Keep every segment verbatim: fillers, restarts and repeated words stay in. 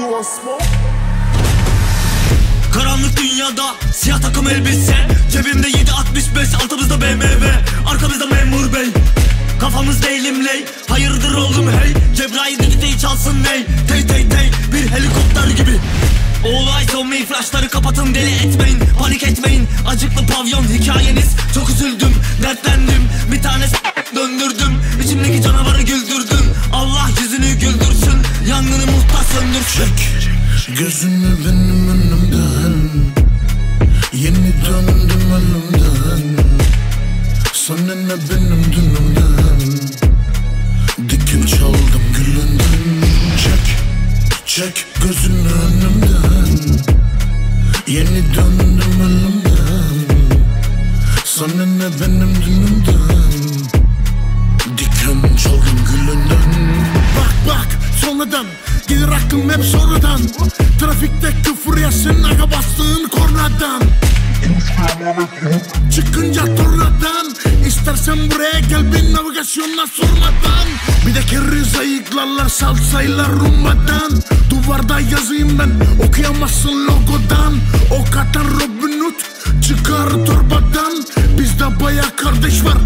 Karanlık dünyada siyah takım elbise, cebimde yedi altmış beş, altımızda B M W, arkamızda memur bey. Kafamızda elimley, hayırdır oğlum hey. Cebrail düdükteyi çalsın ney, tey tey tey, bir helikopter gibi. All eyes on me, flashları kapatın, deli etmeyin, panik etmeyin. Acıklı pavyon hikayeniz, çok üzüldüm, dertlendim. Bir tane s*** döndürdüm, içimdeki canavarı güldürdüm. Allah yüzünü güldürsün, yangını muhtaç söndürsün. Çek gözünü benim önümden, yeni döndüm ölümden. Sana ne benim dünümden, dikim çaldım gülünden. Çek, çek gözünü önümden, yeni döndüm ölümden. Sana ne benim dünümden, dikim çaldım gülünden. Bak bak sonradan gelir aklım hep sonradan. Trafikte küfür yesin aga bastığın kornadan. Çıkınca tornadan, İstersen buraya gel bir navigasyonla sormadan. Bir de keriz ayıklarlar salsayla rumbadan. Duvarda yazayım ben, okuyamazsın logodan. Ok atan Robin Hood çıkar torbadan. Bizde baya kardeş var.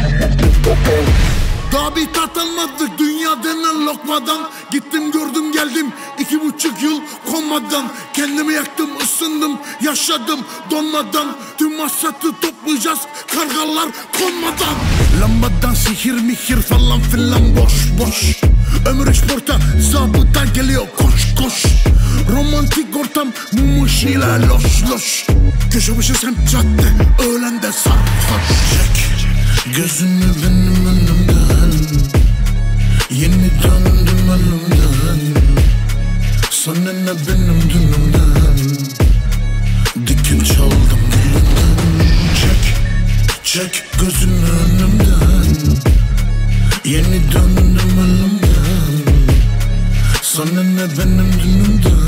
Daha bir tat almadık dünya denen lokmadan. Gittim gördüm geldim iki buçuk yıl komadan. Kendimi yaktım ısındım yaşadım donmadan. Tüm hasatı toplayacağız kargalar konmadan. Lambadan sihir mihir falan filan boş boş. Ömür işporta zabıta geliyor koş koş. Romantik ortam mum ışığıyla loş loş. Köşe başı sen cadde öğlende sarhoş. Çek gözünü benim önümden, yeni döndüm ölümden. Sana ne benim dünümden, dikim çaldım gülünden. Çek, çek gözünü önümden, yeni döndüm ölümden. Sana ne benim dünümden.